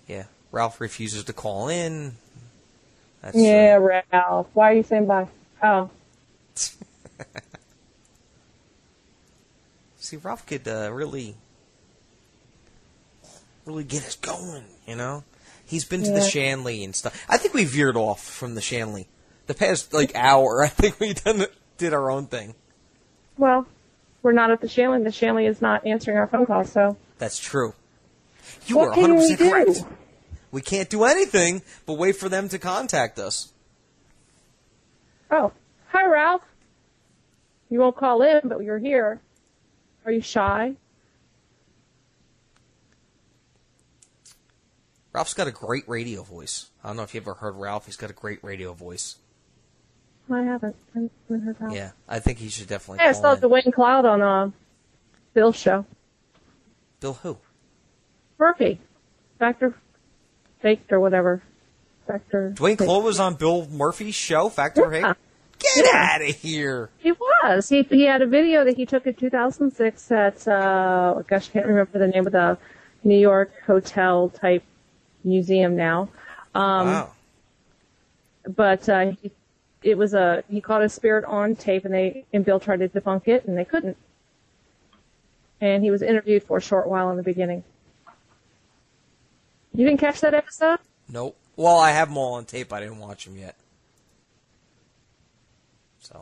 Yeah, Ralph refuses to call in. That's, Ralph. Why are you saying bye? Oh. See, Ralph could really get us going, you know? He's been to the Shanley and stuff. I think we veered off from the Shanley. The past, hour, I think we did our own thing. Well, we're not at the Shanley. The Shanley is not answering our phone calls, so... That's true. You are 100% correct. We can't do anything but wait for them to contact us. Oh. Hi, Ralph. You won't call in, but you're here. Are you shy? Ralph's got a great radio voice. I don't know if you ever heard Ralph. He's got a great radio voice. I haven't. I haven't heard Ralph. Yeah, I think he should definitely I saw Dwayne Cloud on Bill's show. Bill who? Murphy. Factor Faked or whatever. Factor. Dwayne Cloud was on Bill Murphy's show, Factor Faked? Get out of here. He was. He had a video that he took in 2006 at, I can't remember the name of the New York hotel type museum now. Wow. But he caught a spirit on tape and Bill tried to debunk it and they couldn't. And he was interviewed for a short while in the beginning. You didn't catch that episode? Nope. Well, I have them all on tape. I didn't watch them yet. So,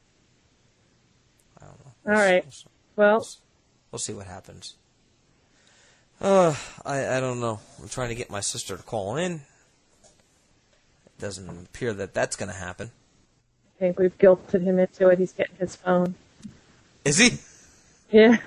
I don't know. All right. We'll see what happens. I don't know. I'm trying to get my sister to call in. It doesn't appear that that's going to happen. I think we've guilted him into it. He's getting his phone. Is he? Yeah.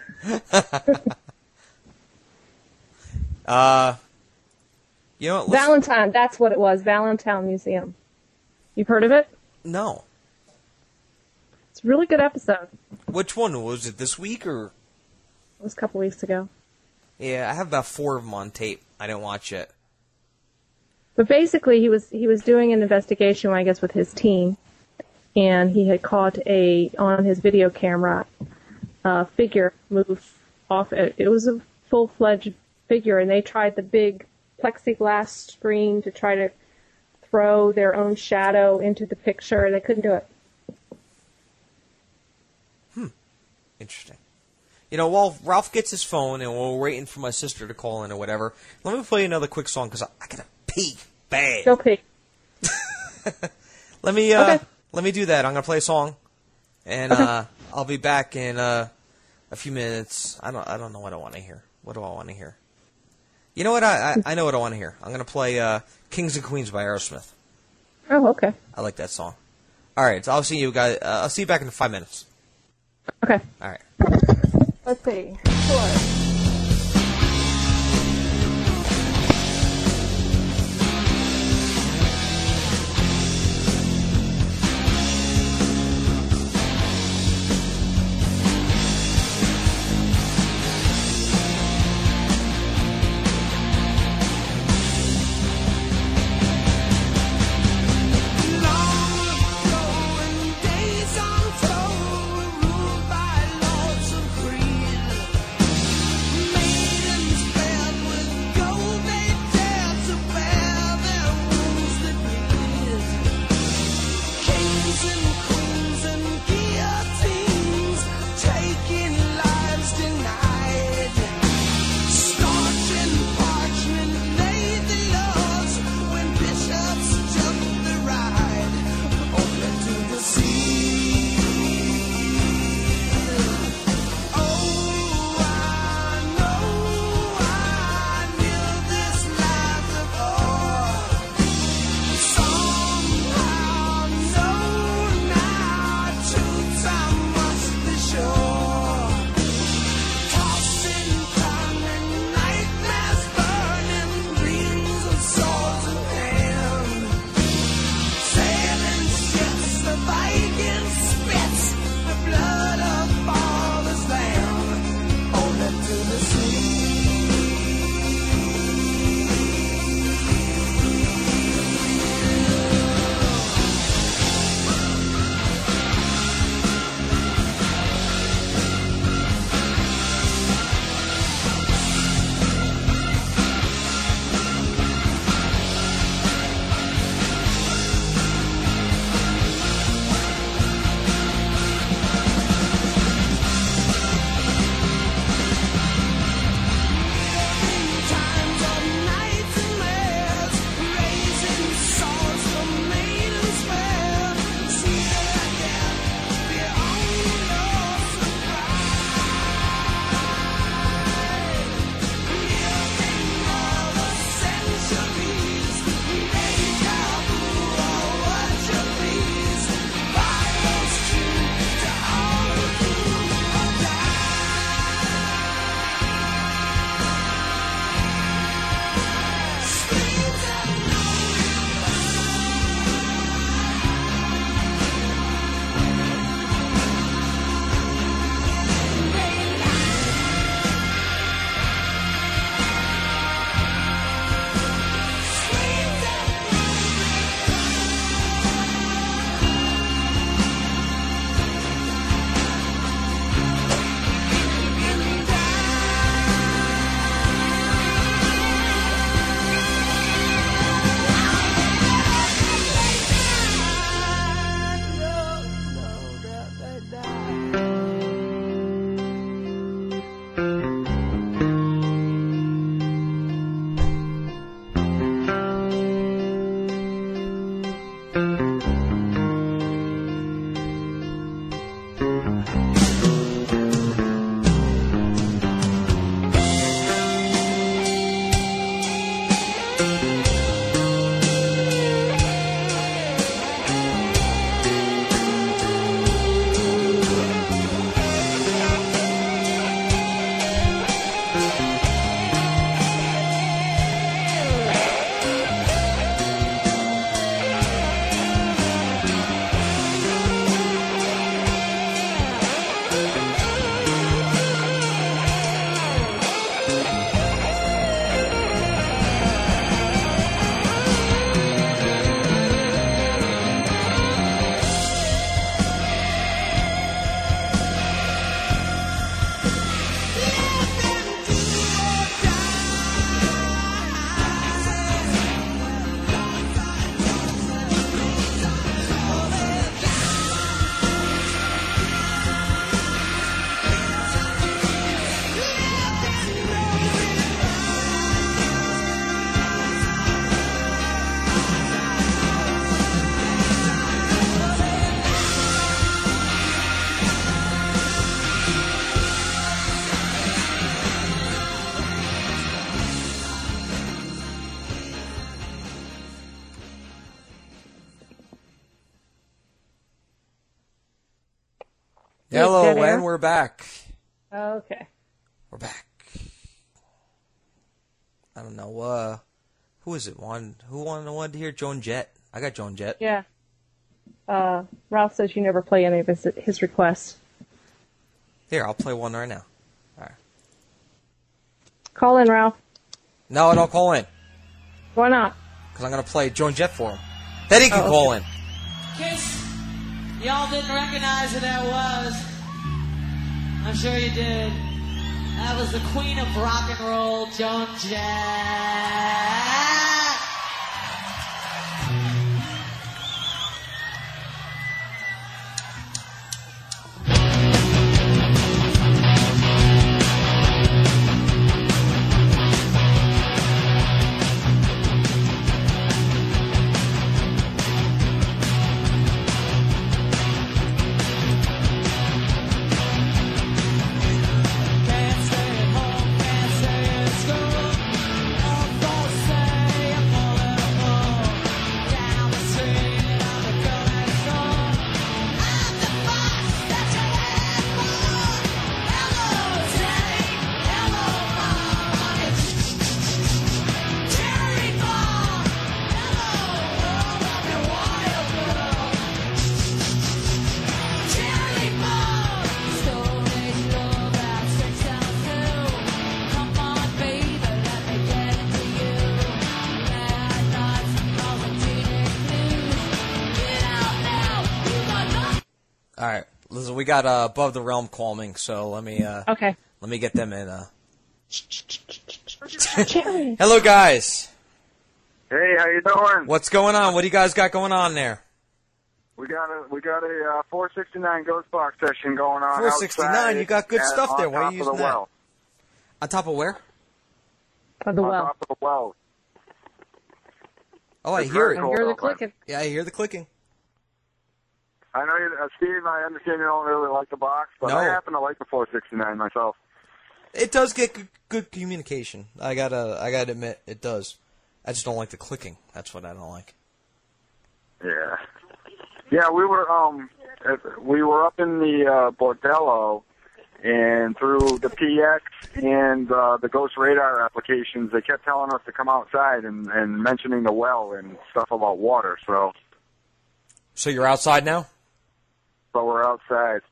You know what? Valentine, that's what it was. Valentine Museum. You've heard of it? No. It's a really good episode. Which one? Was it this week or? It was a couple weeks ago. Yeah, I have about 4 of them on tape. I didn't watch it. But basically, he was doing an investigation, I guess, with his team, and he had caught on his video camera figure move off. It was a full-fledged figure, and they tried the big plexiglass screen to try to throw their own shadow into the picture, and they couldn't do it. Interesting. You know, while Ralph gets his phone and we're waiting for my sister to call in or whatever, let me play another quick song because I gotta pee bad. Go pee. Let me do that. I'm gonna play a song, and I'll be back in a few minutes. I don't know what I want to hear. What do I want to hear? You know what? I know what I want to hear. I'm gonna play "Kings and Queens" by Aerosmith. Oh, okay. I like that song. All right, so I'll see you guys. I'll see you back in 5 minutes. Okay. All right. Let's see. Sure. Hello, Dead air? and we're back. Okay. We're back. I don't know. Who is it? Who wanted to hear Joan Jett? I got Joan Jett. Yeah. Ralph says you never play any of his requests. Here, I'll play one right now. All right. Call in, Ralph. No, don't call in. Why not? Because I'm going to play Joan Jett for him. Then he can call in. Kiss, y'all didn't recognize who that was. I'm sure you did. That was the queen of rock and roll, Joan Jett. All right. Listen, we got Above the Realm calling, so let me Okay. let me get them in. Jerry. Hello, guys. Hey, how you doing? What's going on? What do you guys got going on there? We got a 469 Ghost Box session going on. 469, outside you got good and stuff there. on Why are top you of using the that? well. On top of where? Of the On well. top of the well. Oh, I It's hear very it. I cool. hear the clicking. Yeah, I hear the clicking. I know you, Steve. I understand you don't really like the box, but No. I happen to like the 469 myself. It does get good communication. I gotta admit, it does. I just don't like the clicking. That's what I don't like. Yeah. Yeah, we were up in the Bordello, and through the PX and the Ghost Radar applications, they kept telling us to come outside and mentioning the well and stuff about water. So So you're outside now? we're outside.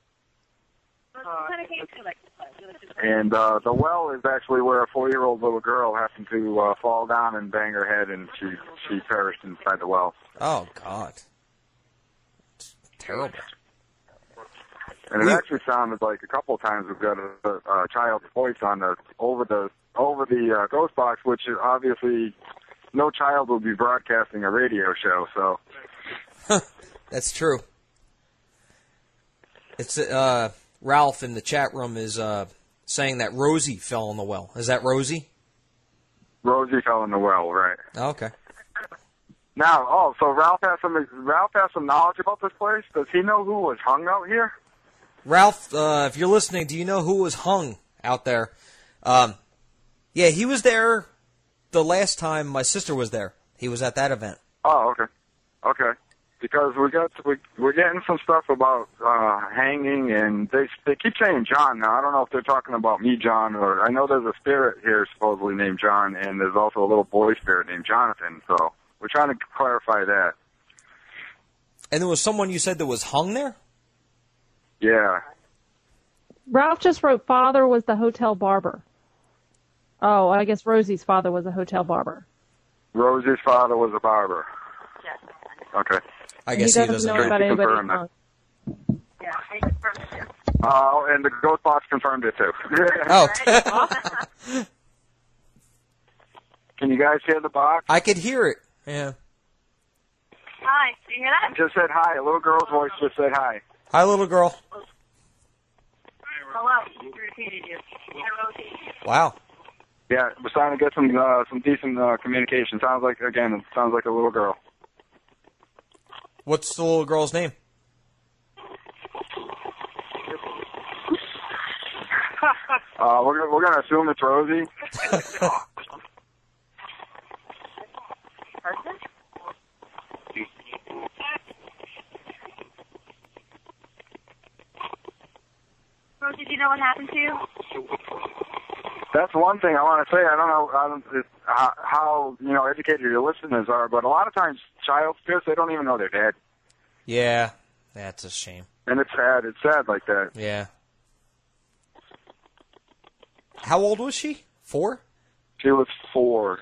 And the well is actually where a 4-year-old little girl happened to fall down and bang her head, and she perished inside the well. Oh God, it's terrible. And it actually sounded like a couple of times we've got a child's voice on over the ghost box, which is obviously no child will be broadcasting a radio show. So That's true. It's Ralph in the chat room is saying that Rosie fell in the well. Is that Rosie? Rosie fell in the well, right? Oh, okay. Now, so Ralph has some knowledge about this place. Does he know who was hung out here? Ralph, if you're listening, do you know who was hung out there? Yeah, he was there the last time my sister was there. He was at that event. Oh, okay. Because we're getting some stuff about hanging, and they keep saying John. Now I don't know if they're talking about me, John, or I know there's a spirit here supposedly named John, and there's also a little boy spirit named Jonathan. So we're trying to clarify that. And there was someone you said that was hung there? Yeah. Ralph just wrote father was the hotel barber. Oh, I guess Rosie's father was a hotel barber. Rosie's father was a barber. Yes. Okay. I guess he doesn't know know. about anybody Confirm that. hung. Yeah, I confirmed it too. Oh, and the ghost box confirmed it too. Oh, Can you guys hear the box? I could hear it. Yeah. Hi, do you hear that? Just said hi. A little girl's voice just said hi. Hi, little girl. Hello. Repeated you. Hi, Rosie. Wow. Yeah, we're starting to get some decent communication. Sounds like a little girl. What's the little girl's name? We're gonna assume it's Rosie. Person? Did you know what happened to you? That's one thing I want to say. I don't know how educated your listeners are, but a lot of times child spirits, they don't even know they're dead. Yeah, that's a shame. And it's sad. It's sad like that. Yeah. How old was she? 4? She was 4.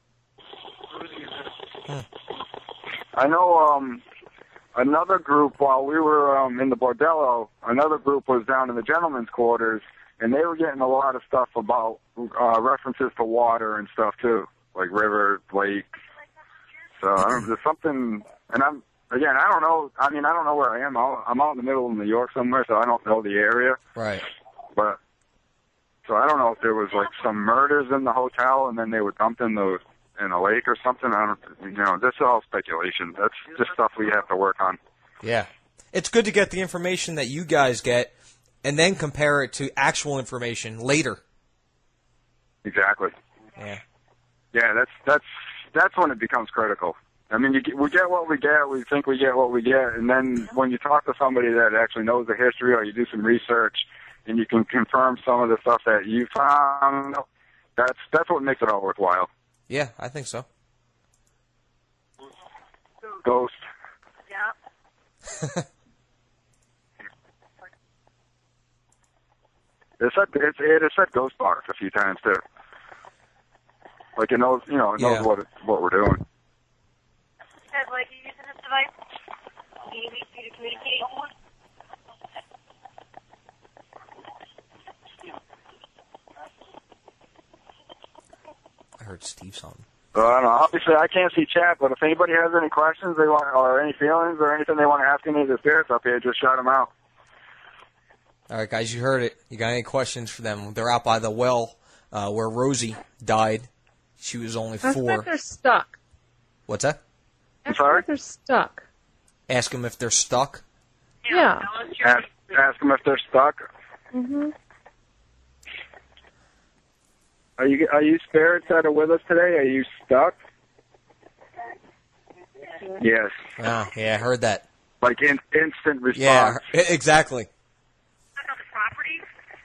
I know another group, while we were in the bordello, another group was down in the gentlemen's quarters, and they were getting a lot of stuff about references to water and stuff, too, like river, lake. So there's something, and I don't know. I mean, I don't know where I am. I'm out in the middle of New York somewhere, so I don't know the area. Right. But, so I don't know if there was, like, some murders in the hotel, and then they were dumped in a lake or something. This is all speculation. That's just stuff we have to work on. Yeah. It's good to get the information that you guys get and then compare it to actual information later. Exactly. Yeah. Yeah, that's when it becomes critical. I mean, we get what we get, we think we get what we get, and then when you talk to somebody that actually knows the history or you do some research and you can confirm some of the stuff that you found, that's what makes it all worthwhile. Yeah, I think so. Ghost. Yeah. It has said ghost box a few times too. Like it knows, it knows Yeah. what we're doing. Said, like, you're using this device, you need you to communicate. I heard Steve something. So I don't know. Obviously, I can't see chat, but if anybody has any questions they want, or any feelings, or anything they want to ask any of the spirits up here, just shout them out. All right, guys, you heard it. You got any questions for them? They're out by the well where Rosie died. She was only Ask them 4. if they're stuck. What's that? Ask sorry? them if they're stuck. Ask them if they're stuck. Yeah. Tell us your Ask them if they're stuck. Mm-hmm. Are you spirits that are with us today? Are you stuck? Yes. Oh, yeah, I heard that. Like instant response. Yeah, exactly. on the property.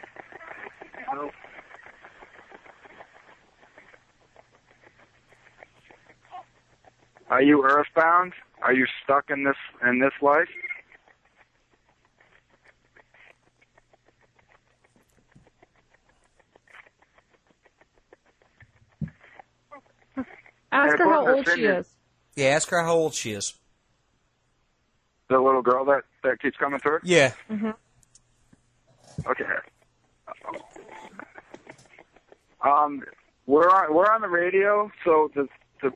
Are you earthbound? Are you stuck in this life? Ask her how old she is. Yeah, ask her how old she is. The little girl that keeps coming through? Yeah. Mm-hmm. Okay. We're on the radio, so the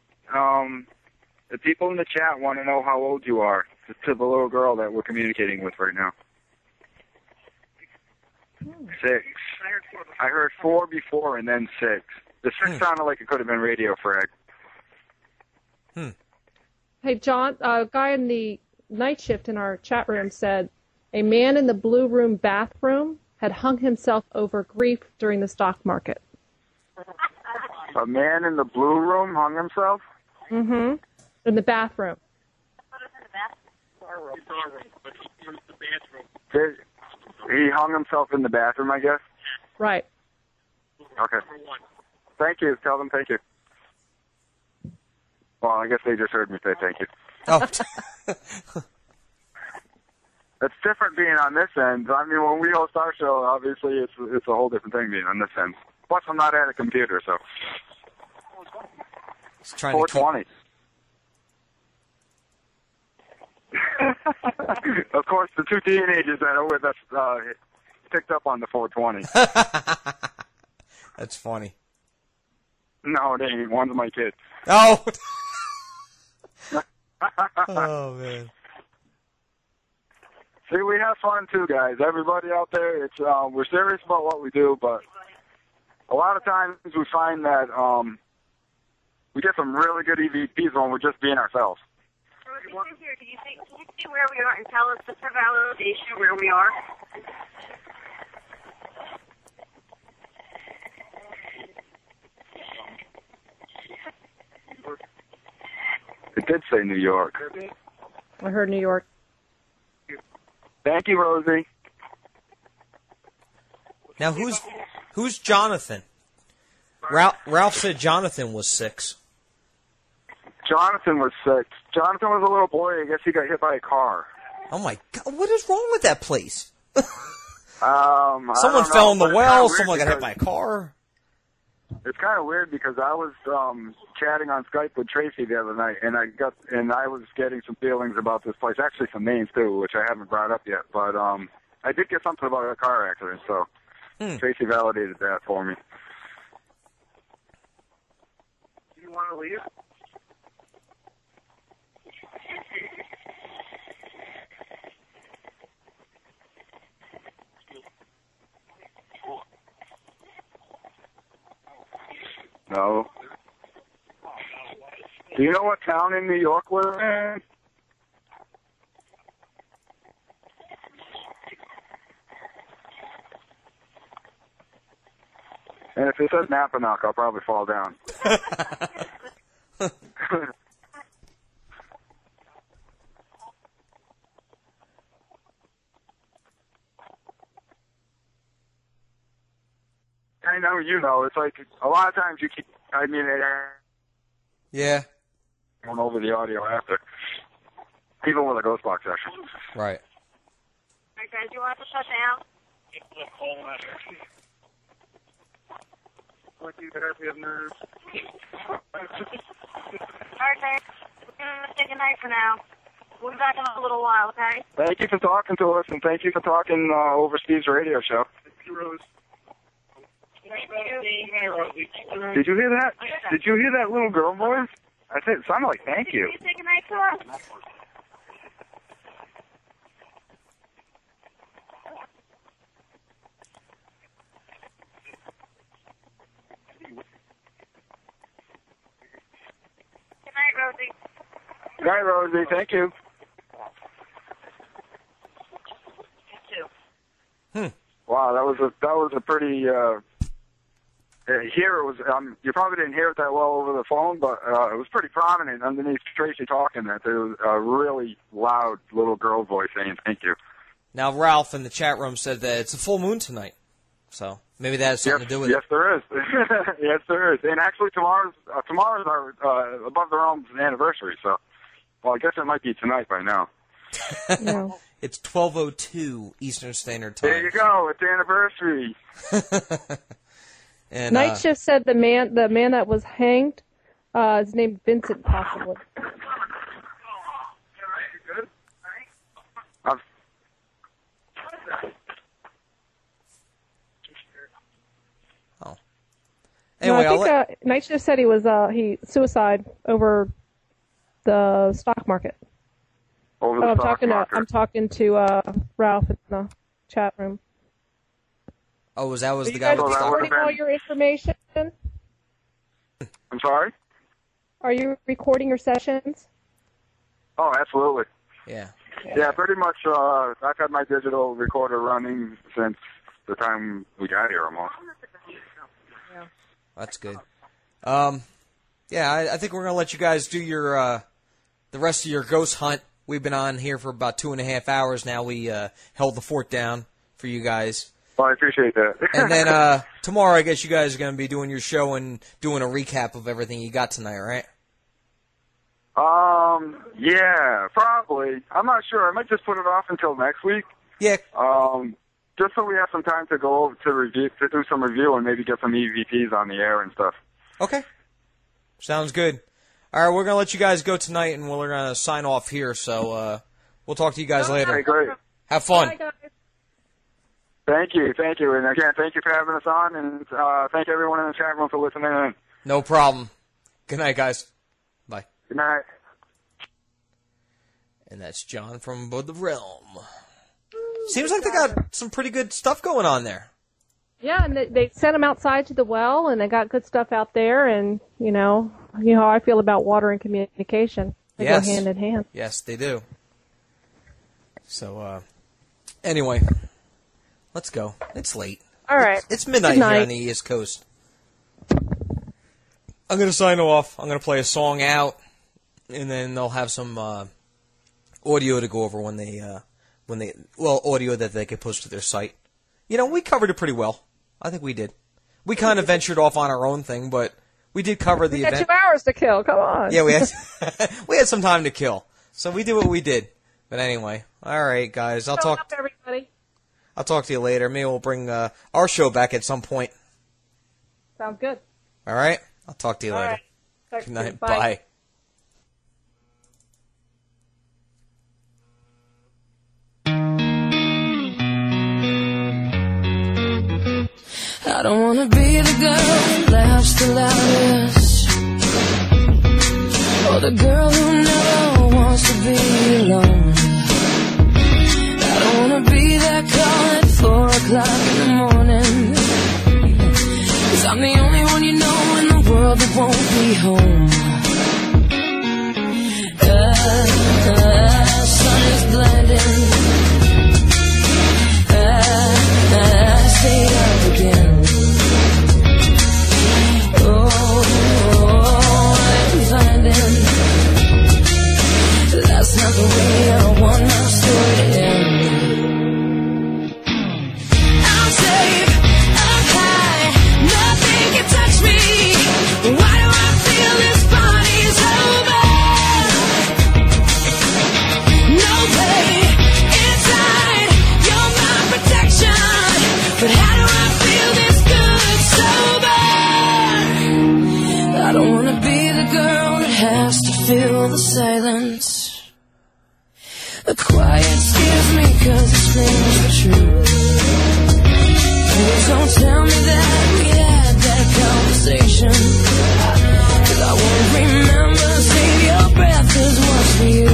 people in the chat want to know how old you are to the little girl that we're communicating with right now. 6. I heard 4 before and then 6. The 6 sounded like it could have been radio frag. Hey, John, a guy in the night shift in our chat room said a man in the blue room bathroom had hung himself over grief during the stock market. A man in the blue room hung himself? Mm-hmm. In the bathroom. He hung himself in the bathroom, I guess? Right. Okay. Thank you. Tell them thank you. Well, I guess they just heard me say thank you. Oh. It's different being on this end. I mean, when we host our show, obviously it's a whole different thing being on this end. Plus, I'm not at a computer, so. He's trying to keep... 420. Of course, the 2 teenagers that are with us picked up on the 420. That's funny. No, they ain't. One's my kid. Oh. Oh, man. See, we have fun too, guys. Everybody out there, it's we're serious about what we do, but a lot of times we find that we get some really good EVPs when we're just being ourselves. Can you see where we are and tell us the validation where we are? It did say New York. I heard New York. Thank you, Rosie. Now, who's Jonathan? Ralph said Jonathan was 6. Jonathan was 6. Jonathan was a little boy. I guess he got hit by a car. Oh, my God. What is wrong with that place? Someone fell in the well. Someone got hit by a car. It's kind of weird because I was chatting on Skype with Tracy the other night, and I was getting some feelings about this place. Actually, some names too, which I haven't brought up yet. But I did get something about a car accident, so Tracy validated that for me. Do you want to leave? No. Do you know what town in New York we're in? And if it says Napanock, I'll probably fall down. I know you know. It's like a lot of times you keep. I mean, Yeah. going over the audio after, even with a ghost box session. Right. Okay, do you want to shut down? Like you therapy of nerves. Okay, we're going to say goodnight for now. We'll be back in a little while, okay? Thank you for talking to us, and thank you for talking over Steve's radio show. Did you hear that? Did you hear that little girl voice? I said it sounded like thank you. Can you say goodnight to us? Good night, Rosie. Good night, Rosie. Thank you. You too. Wow, that was a pretty. Here it was. You probably didn't hear it that well over the phone, but it was pretty prominent underneath Tracy talking. That there was a really loud little girl voice saying "thank you." Now, Ralph in the chat room said that it's a full moon tonight, so maybe that has something to do with yes, there is. Yes, there is. And actually, tomorrow's our Above the Realms anniversary. So, well, I guess it might be tonight by now. No. It's 12:02 Eastern Standard Time. There you go. It's anniversary. And, Night Shift said the man that was hanged is named Vincent, possibly. Oh. No, Anyway, I think Night Shift said he suicide over the stock market. Over the I'm stock market. I'm talking to Ralph in the chat room. that was Are the you guy guys with the stock. recording all your information? I'm sorry? Are you recording your sessions? Oh, absolutely. Yeah. Yeah, pretty much. I've had my digital recorder running since the time we got here almost. That's good. Yeah, I think we're gonna let you guys do your the rest of your ghost hunt. We've been on here for about 2.5 hours now. We held the fort down for you guys. Well, I appreciate that. And then tomorrow, I guess you guys are going to be doing your show and doing a recap of everything you got tonight, right? Yeah, probably. I'm not sure. I might just put it off until next week. Yeah. Just so we have some time to go over to do some review and maybe get some EVPs on the air and stuff. Okay. Sounds good. All right, we're going to let you guys go tonight, and we're going to sign off here. So we'll talk to you guys later. Okay, great. Have fun. Bye, guys. Thank you. And again, thank you for having us on, and thank everyone in the chat room for listening in. No problem. Good night, guys. Bye. Good night. And that's John from Above the Realm. Seems like they got some pretty good stuff going on there. Yeah, and they sent them outside to the well, and they got good stuff out there, and you know how I feel about water and communication. They Yes. go hand in hand. Yes, they do. So, anyway, let's go. It's late. All right. It's midnight Good night. here on the East Coast. I'm going to sign off. I'm going to play a song out, and then they'll have some audio to go over when they audio that they can post to their site. You know, we covered it pretty well. I think we did. We kind of ventured off on our own thing, but we did cover the We had event. 2 hours to kill. Come on. Yeah, we had some time to kill, so we did what we did. But anyway, all right, guys, I'll Shut talk. up, everybody. I'll talk to you later. Maybe we'll bring our show back at some point. Sounds good. All right, I'll talk to you All later. right. Talk to Good you. night. Bye. Bye. I don't wanna be the girl who laughs the loudest, or the girl who never wants to be alone. I don't wanna be that call at 4 o'clock in the morning, 'cause I'm the only one you know in the world that won't be home. The sun is blinding, I stayed up again. I'm finding that's not the way I want my story to end. I'm safe, up high, nothing can touch me. Why do I feel this body's over? No pain inside, you're my protection. But how do I feel this good sober? I don't wanna be the girl that has to fill the silence. The quiet scares me 'cause it screams the truth. Please don't tell me that we had that conversation, 'cause I won't remember. Save your breath, 'cause what's for you?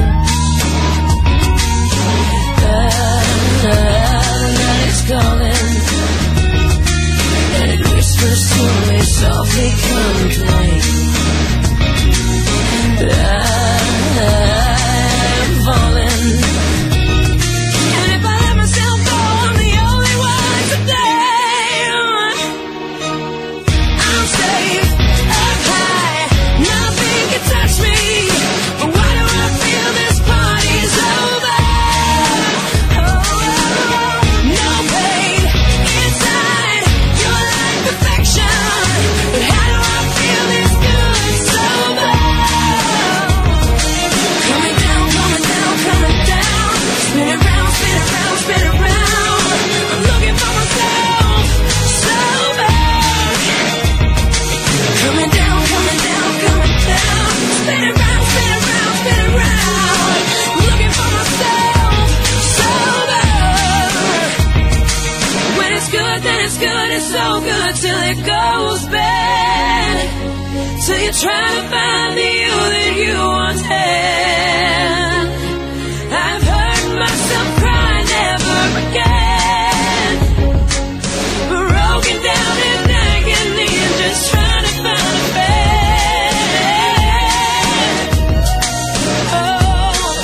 The night is calling, and it whispers to me softly, come play. I'm falling, and if I let myself go, I'm the only one today. I'm safe, up high, nothing can touch me. But why do I feel this party's over? No pain inside, you're like perfection. But how do I feel this good sober? Coming down, coming down, coming down. Spin around, spin around, spin around. I'm looking for myself sober. Coming down, coming down, coming down. Spin around, spin around, spin around. Looking for myself sober. When it's good, then it's good. It's so good till it goes bad. Till you try to find the you that you once had. I've heard myself cry never again. Broken down in agony and just trying to find a bed. Oh.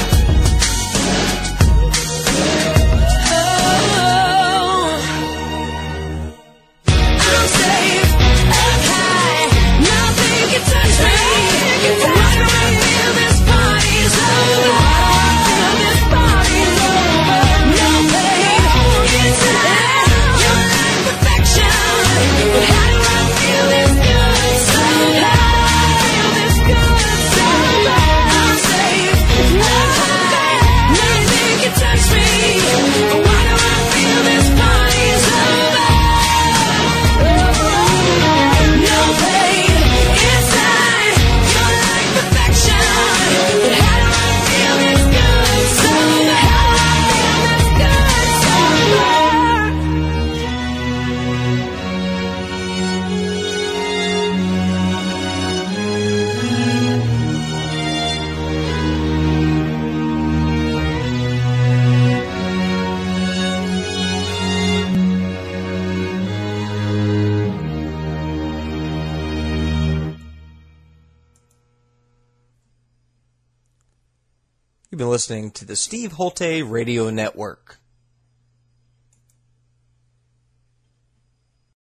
I'm safe, up high, nothing can touch me. Why do I feel this party's over? Feel this party's over. No pain inside, you're like perfection. But how do I feel this good sober? Feel this good sober. I'm safe, up high, nothing can touch me. Why do I feel this party's over? No pain inside, you're like perfection. But how do I feel this good sober? How do I feel this good sober? You've been listening to the Steve Holte Radio Network.